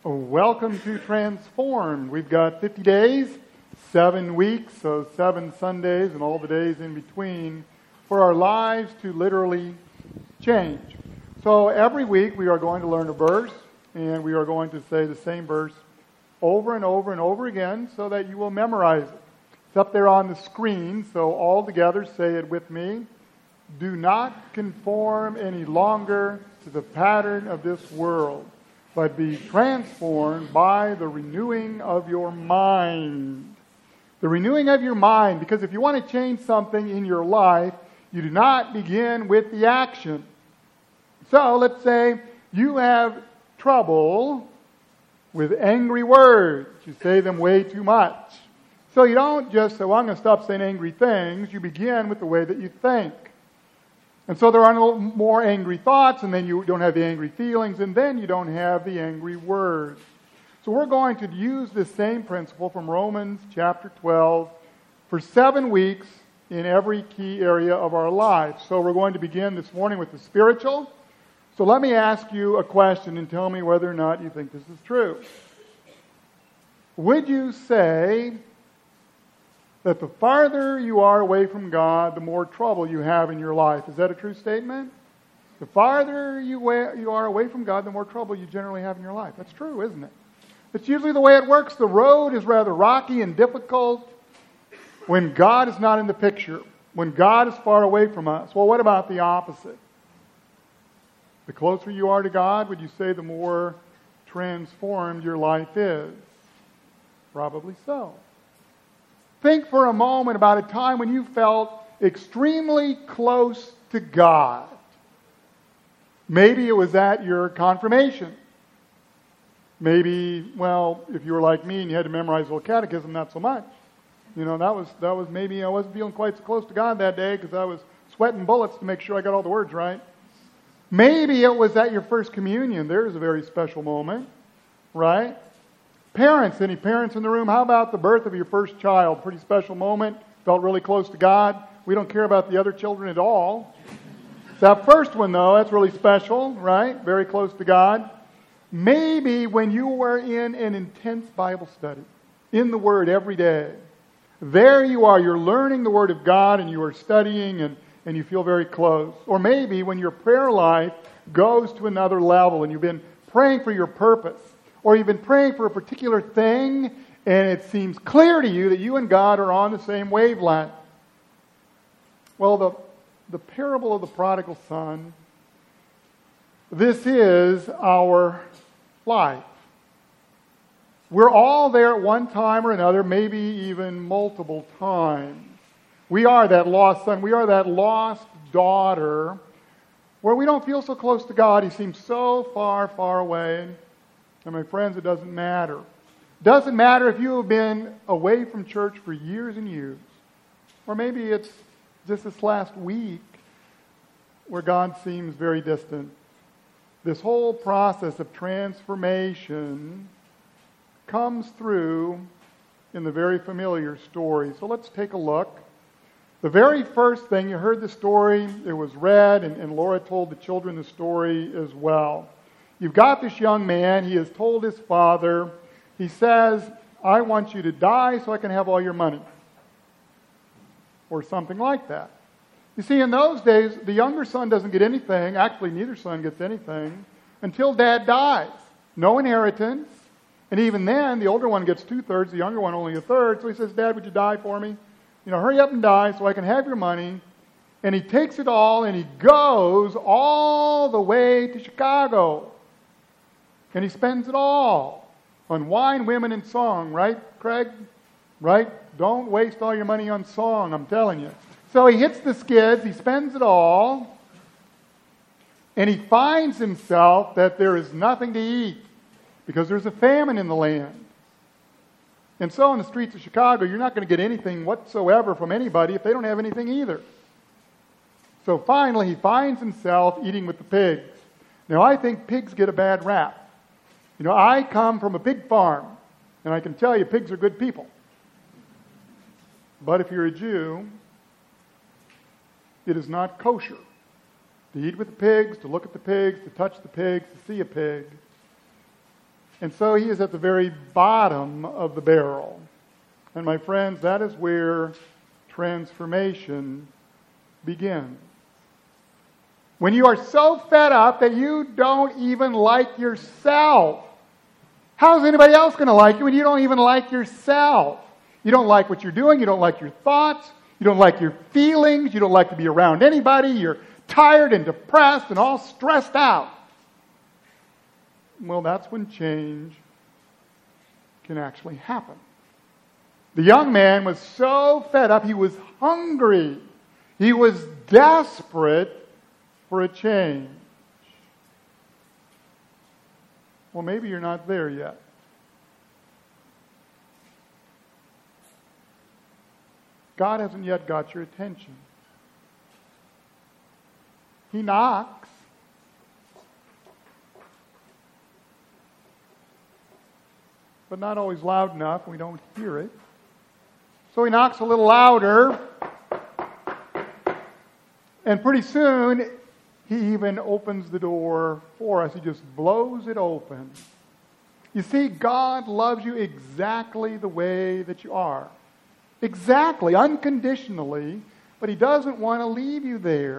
Welcome to Transformed. We've got 50 days, 7 weeks, so 7 Sundays and all the days in between for our lives to literally change. So every week we are going to learn a verse, and we are going to say the same verse over and over and over again so that you will memorize it. It's up there on the screen, so all together say it with me. Do not conform any longer to the pattern of this world, but be transformed by the renewing of your mind. The renewing of your mind, because if you want to change something in your life, you do not begin with the action. So let's say you have trouble with angry words. You say them way too much. So you don't just say, well, I'm going to stop saying angry things. You begin with the way that you think. And so there are no more angry thoughts, and then you don't have the angry feelings, and then you don't have the angry words. So we're going to use this same principle from Romans chapter 12 for 7 weeks in every key area of our life. So we're going to begin this morning with the spiritual. So let me ask you a question and tell me whether or not you think this is true. Would you say that the farther you are away from God, the more trouble you have in your life? Is that a true statement? The farther you are away from God, the more trouble you generally have in your life. That's true, isn't it? It's usually the way it works. The road is rather rocky and difficult when God is not in the picture, when God is far away from us. Well, what about the opposite? The closer you are to God, would you say the more transformed your life is? Probably so. Think for a moment about a time when you felt extremely close to God. Maybe it was at your confirmation. Maybe, well, if you were like me and you had to memorize the whole catechism, not so much. You know, that was maybe I wasn't feeling quite so close to God that day because I was sweating bullets to make sure I got all the words right. Maybe it was at your first communion. There's a very special moment, right? Parents, any parents in the room? How about the birth of your first child? Pretty special moment. Felt really close to God. We don't care about the other children at all. That first one, though, that's really special, right? Very close to God. Maybe when you were in an intense Bible study, in the Word every day. There you are, you're learning the Word of God and you are studying and you feel very close. Or maybe when your prayer life goes to another level and you've been praying for your purpose, or you've been praying for a particular thing, and it seems clear to you that you and God are on the same wavelength. Well, the parable of the prodigal son, this is our life. We're all there at one time or another, maybe even multiple times. We are that lost son. We are that lost daughter where we don't feel so close to God. He seems so far, far away. And my friends, it doesn't matter. It doesn't matter if you have been away from church for years and years. Or maybe it's just this last week where God seems very distant. This whole process of transformation comes through in the very familiar story. So let's take a look. The very first thing, you heard the story, it was read, and Laura told the children the story as well. You've got this young man, he has told his father, he says, I want you to die so I can have all your money. Or something like that. You see, in those days, the younger son doesn't get anything, actually neither son gets anything, until dad dies. No inheritance, and even then, the older one gets 2/3, the younger one only 1/3, so he says, Dad, would you die for me? You know, hurry up and die so I can have your money. And he takes it all and he goes all the way to Chicago. And he spends it all on wine, women, and song, right, Craig? Right? Don't waste all your money on song, I'm telling you. So he hits the skids, he spends it all, and he finds himself that there is nothing to eat because there's a famine in the land. And so in the streets of Chicago, you're not going to get anything whatsoever from anybody if they don't have anything either. So finally, he finds himself eating with the pigs. Now, I think pigs get a bad rap. You know, I come from a pig farm, and I can tell you pigs are good people. But if you're a Jew, it is not kosher to eat with the pigs, to look at the pigs, to touch the pigs, to see a pig. And so he is at the very bottom of the barrel. And my friends, that is where transformation begins. When you are so fed up that you don't even like yourself. How's anybody else going to like you when you don't even like yourself? You don't like what you're doing. You don't like your thoughts. You don't like your feelings. You don't like to be around anybody. You're tired and depressed and all stressed out. Well, that's when change can actually happen. The young man was so fed up, he was hungry. He was desperate for a change. Well, maybe you're not there yet. God hasn't yet got your attention. He knocks. But not always loud enough, and we don't hear it. So he knocks a little louder. And pretty soon, he even opens the door for us. He just blows it open. You see, God loves you exactly the way that you are. Exactly, unconditionally, but He doesn't want to leave you there.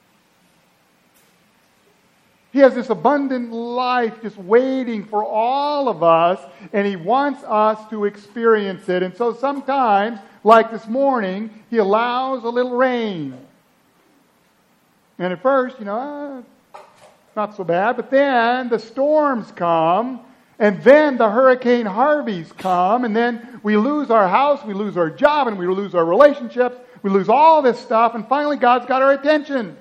He has this abundant life just waiting for all of us, and He wants us to experience it. And so sometimes, like this morning, He allows a little rain. And at first, not so bad, but then the storms come, and then the Hurricane Harveys come, and then we lose our house, we lose our job, and we lose our relationships, we lose all this stuff, and finally God's got our attention.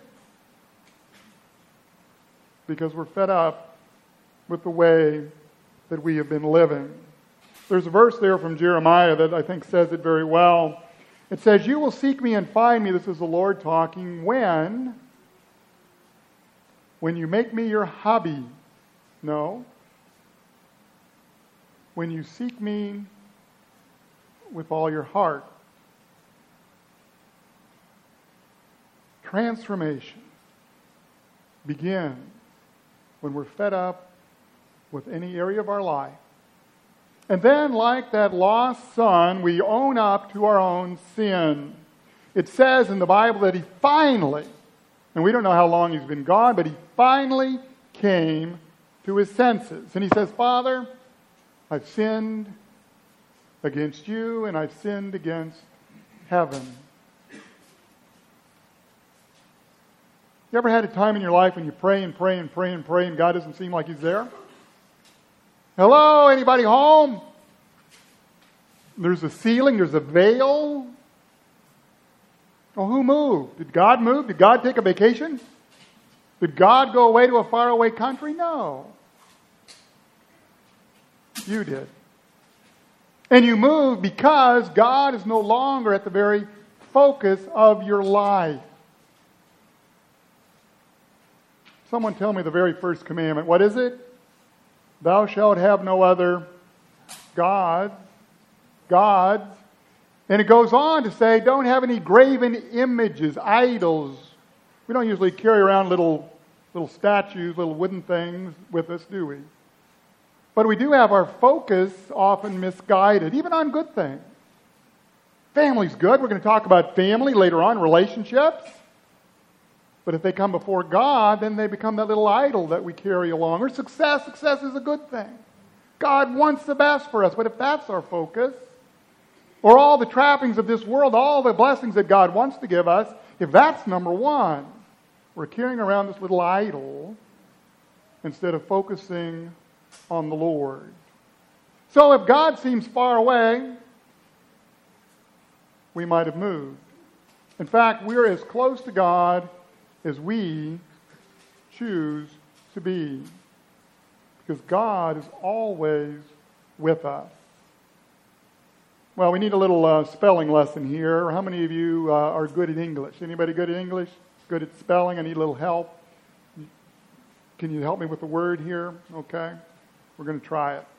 Because we're fed up with the way that we have been living. There's a verse there from Jeremiah that I think says it very well. It says, "You will seek me and find me," this is the Lord talking, when you make me your hobby. No. When you seek me with all your heart. Transformation begins when we're fed up with any area of our life. And then, like that lost son, we own up to our own sin. It says in the Bible that he finally, and we don't know how long he's been gone, but he finally came to his senses. And he says, "Father, I've sinned against you, and I've sinned against heaven." You ever had a time in your life when you pray and pray and pray and pray and God doesn't seem like He's there? Hello, anybody home? There's a ceiling, there's a veil. Well, who moved? Did God move? Did God take a vacation? Did God go away to a faraway country? No. You did. And you moved because God is no longer at the very focus of your life. Someone tell me the very first commandment. What is it? Thou shalt have no other gods. And it goes on to say, don't have any graven images, idols. We don't usually carry around little statues, little wooden things with us, do we? But we do have our focus often misguided, even on good things. Family's good. We're going to talk about family later on, relationships. But if they come before God, then they become that little idol that we carry along. Or success. Success is a good thing. God wants the best for us. But if that's our focus, or all the trappings of this world, all the blessings that God wants to give us, if that's number one, we're carrying around this little idol instead of focusing on the Lord. So if God seems far away, we might have moved. In fact, we're as close to God as we choose to be. Because God is always with us. Well, we need a little spelling lesson here. How many of you are good at English? Anybody good at English? Good at spelling? I need a little help. Can you help me with the word here? Okay. We're going to try it.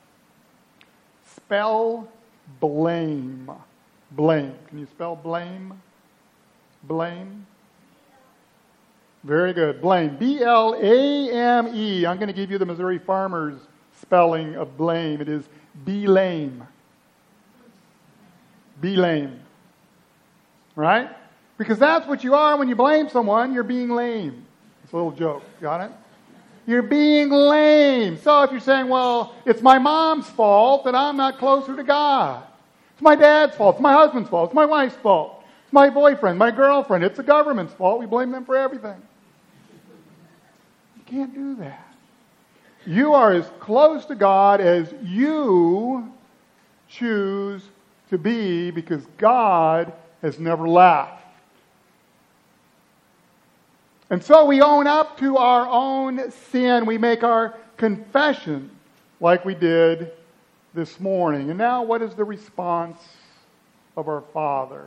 Spell blame. Blame. Can you spell blame? Blame. Very good. Blame. B-L-A-M-E. I'm going to give you the Missouri Farmers spelling of blame. It is be lame. Be lame. Right? Because that's what you are when you blame someone. You're being lame. It's a little joke. Got it? You're being lame. So if you're saying, well, it's my mom's fault that I'm not closer to God. It's my dad's fault. It's my husband's fault. It's my wife's fault. It's my boyfriend, my girlfriend. It's the government's fault. We blame them for everything. You can't do that. You are as close to God as you choose to be, because God has never left. And so we own up to our own sin. We make our confession like we did this morning. And now what is the response of our Father?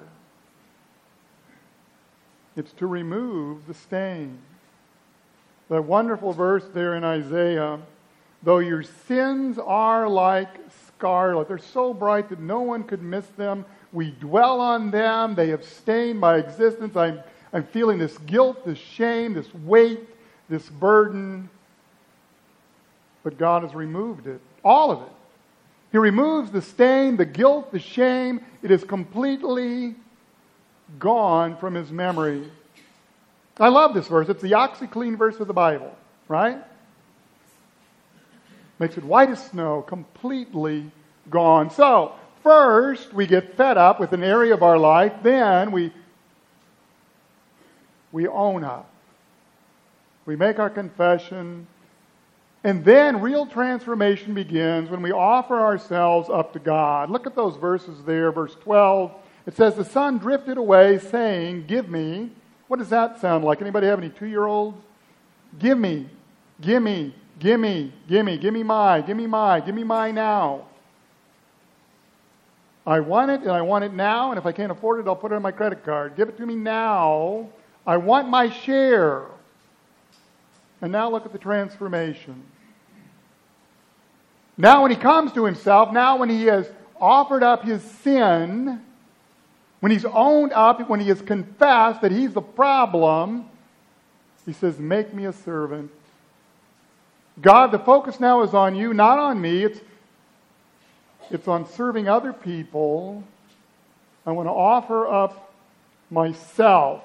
It's to remove the stain. That wonderful verse there in Isaiah, though your sins are like scarlet, they're so bright that no one could miss them. We dwell on them. They have stained my existence. I'm feeling this guilt, this shame, this weight, this burden. But God has removed it. All of it. He removes the stain, the guilt, the shame. It is completely gone from his memory. I love this verse. It's the OxyClean verse of the Bible, right? Makes it white as snow, completely gone. So, first, we get fed up with an area of our life. Then we own up. We make our confession. And then real transformation begins when we offer ourselves up to God. Look at those verses there. Verse 12. It says, the son drifted away saying, give me. What does that sound like? Anybody have any 2-year-olds? Give me. Give me. Give me. Give me. Give me my. Give me my. Give me my now. I want it, and I want it now, and if I can't afford it, I'll put it on my credit card. Give it to me now. I want my share. And now look at the transformation. Now when he comes to himself, now when he has offered up his sin, when he's owned up, when he has confessed that he's the problem, he says, make me a servant. God, the focus now is on you, not on me. It's on serving other people. I want to offer up myself.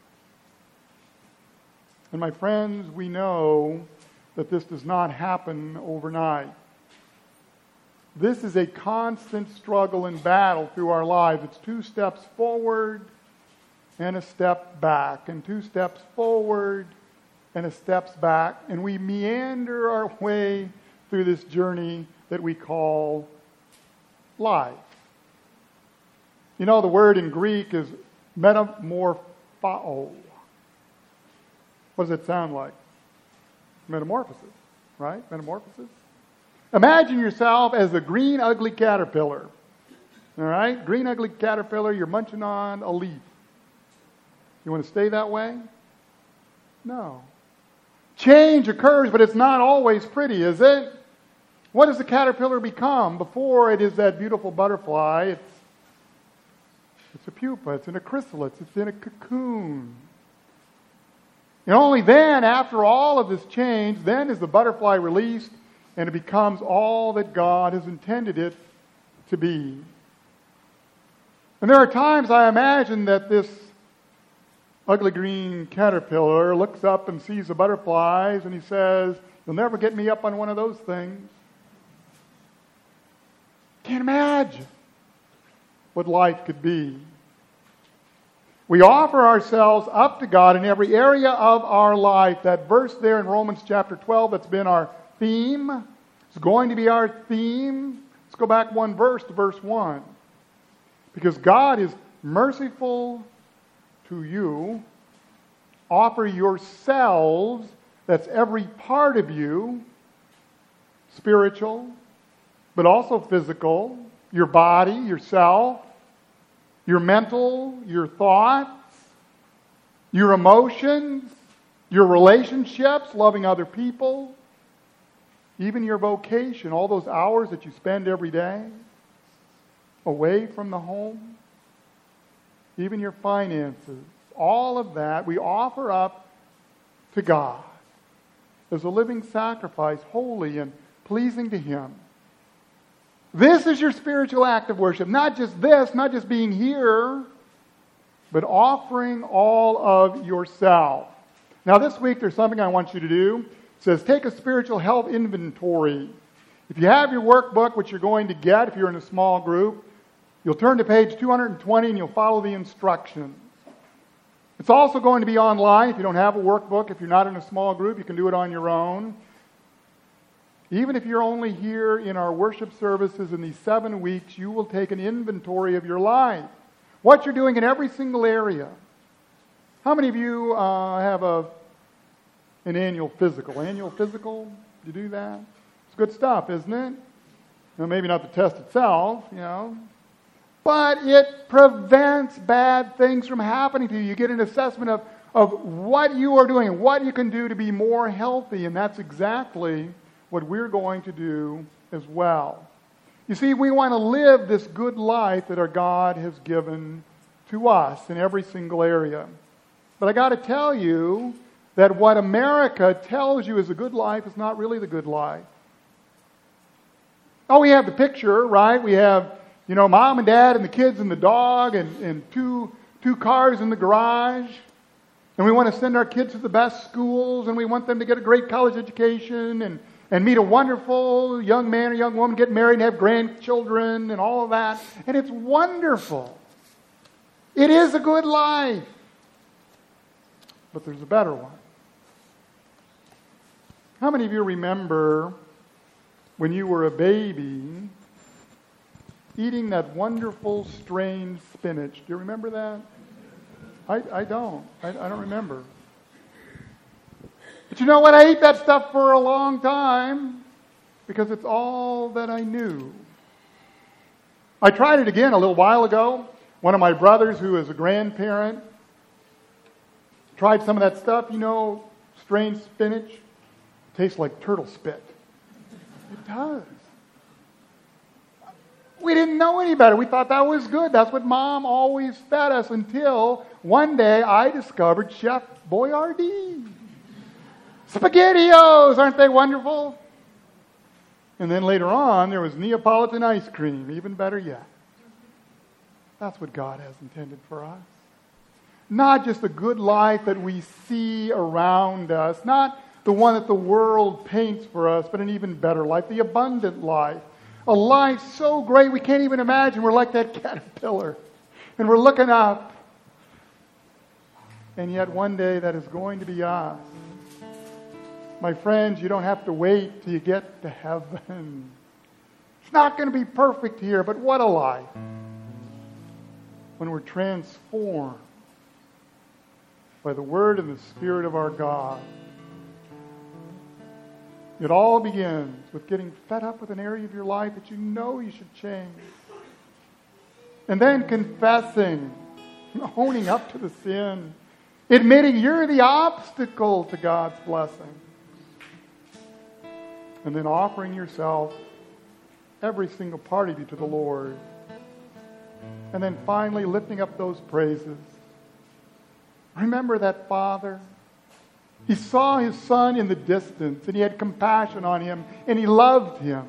And my friends, we know that this does not happen overnight. This is a constant struggle and battle through our lives. It's 2 steps forward and a step back, and 2 steps forward and a step back. And we meander our way through this journey that we call life. You know, the word in Greek is metamorpho. What does it sound like? Metamorphosis, right? Metamorphosis. Imagine yourself as a green, ugly caterpillar. All right? Green, ugly caterpillar, you're munching on a leaf. You want to stay that way? No. Change occurs, but it's not always pretty, is it? What does the caterpillar become before it is that beautiful butterfly? It's a pupa, it's in a chrysalis, it's in a cocoon. And only then, after all of this change, then is the butterfly released and it becomes all that God has intended it to be. And there are times I imagine that this ugly green caterpillar looks up and sees the butterflies and he says, you'll never get me up on one of those things. Can't imagine what life could be. We offer ourselves up to God in every area of our life. That verse there in Romans chapter 12, that's been our theme. It's going to be our theme. Let's go back one verse to verse 1. Because God is merciful to you. Offer yourselves, that's every part of you, spiritual, but also physical, your body, yourself, your mental, your thoughts, your emotions, your relationships, loving other people, even your vocation, all those hours that you spend every day away from the home, even your finances, all of that we offer up to God as a living sacrifice, holy and pleasing to Him. This is your spiritual act of worship. Not just this, not just being here, but offering all of yourself. Now this week there's something I want you to do. It says take a spiritual health inventory. If you have your workbook, which you're going to get if you're in a small group, you'll turn to page 220 and you'll follow the instructions. It's also going to be online if you don't have a workbook. If you're not in a small group, you can do it on your own. Even if you're only here in our worship services in these 7 weeks, you will take an inventory of your life. What you're doing in every single area. How many of you have an annual physical? Annual physical? You do that? It's good stuff, isn't it? Well, maybe not the test itself, but it prevents bad things from happening to you. You get an assessment of what you are doing and what you can do to be more healthy, and that's exactly what we're going to do as well. You see, we want to live this good life that our God has given to us in every single area. But I got to tell you that what America tells you is a good life is not really the good life. Oh, we have the picture, right? We have, mom and dad and the kids and the dog and two cars in the garage. And we want to send our kids to the best schools, and we want them to get a great college education and meet a wonderful young man or young woman, get married and have grandchildren and all of that. And it's wonderful. It is a good life. But there's a better one. How many of you remember when you were a baby eating that wonderful strange spinach? Do you remember that? I don't. I don't remember. But you know what? I ate that stuff for a long time because it's all that I knew. I tried it again a little while ago. One of my brothers, who is a grandparent, tried some of that stuff. Strange spinach. It tastes like turtle spit. It does. We didn't know any better. We thought that was good. That's what Mom always fed us until one day I discovered Chef Boyardee. SpaghettiOs, aren't they wonderful? And then later on, there was Neapolitan ice cream, even better yet. That's what God has intended for us. Not just a good life that we see around us, not the one that the world paints for us, but an even better life, the abundant life. A life so great we can't even imagine. We're like that caterpillar, and we're looking up. And yet one day that is going to be us. My friends, you don't have to wait till you get to heaven. It's not going to be perfect here, but what a life when we're transformed by the Word and the Spirit of our God. It all begins with getting fed up with an area of your life that you know you should change. And then confessing, owning up to the sin, admitting you're the obstacle to God's blessing. And then offering yourself, every single part of you, to the Lord. And then finally lifting up those praises. Remember that father? He saw his son in the distance, and he had compassion on him, and he loved him.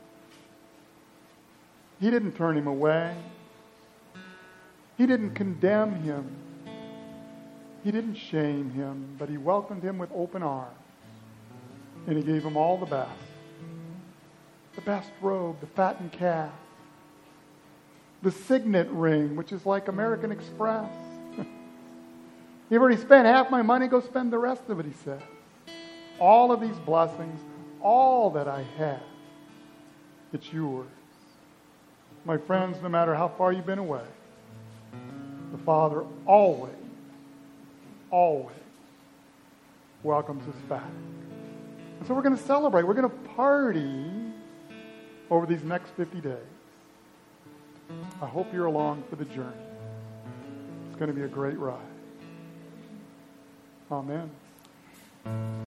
He didn't turn him away. He didn't condemn him. He didn't shame him, but he welcomed him with open arms. And he gave him all the best. The best robe, the fattened calf, the signet ring, which is like American Express. You've already spent half my money, go spend the rest of it, he said. All of these blessings, all that I have, it's yours. My friends, no matter how far you've been away, the Father always welcomes us back. And so we're going to celebrate. We're going to party over these next 50 days. I hope you're along for the journey. It's going to be a great ride. Amen.